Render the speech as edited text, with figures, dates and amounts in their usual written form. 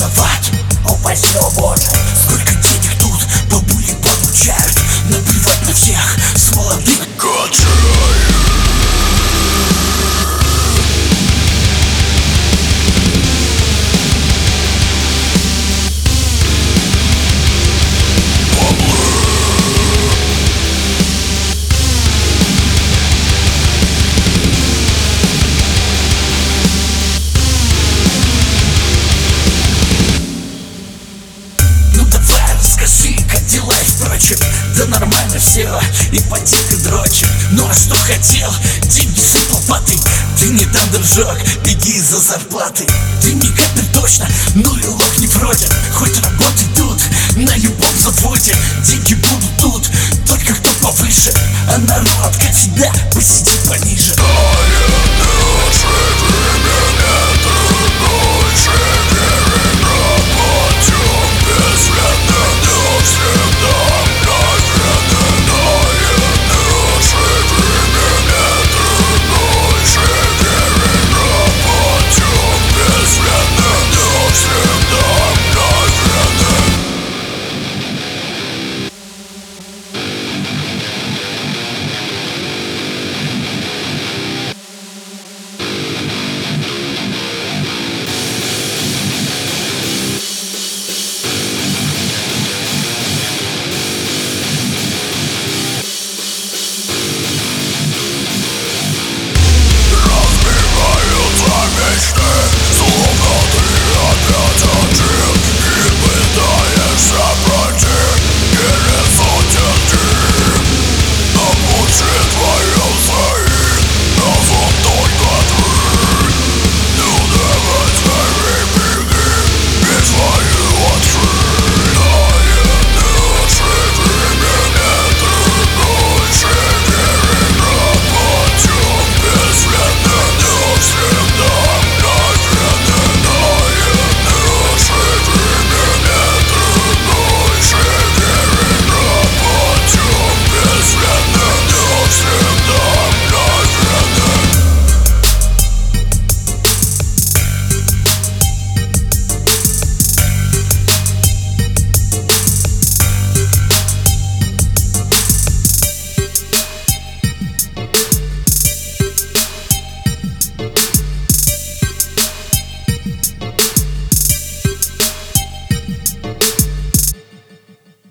виноват, упасть боже. Сколько денег тут бабули получают, наплевать на всех с молодых. Скажи, как дела и впрочем, да нормально все, ипотека дрочит. Ну а что хотел, деньги с лопатой. Ты не там, дружок, беги за зарплатой. Ты не капель точно, ну и лох не вроде. Хоть работай тут, на любом заводе. Деньги будут тут, только кто повыше, а народ, как всегда, посидит пониже.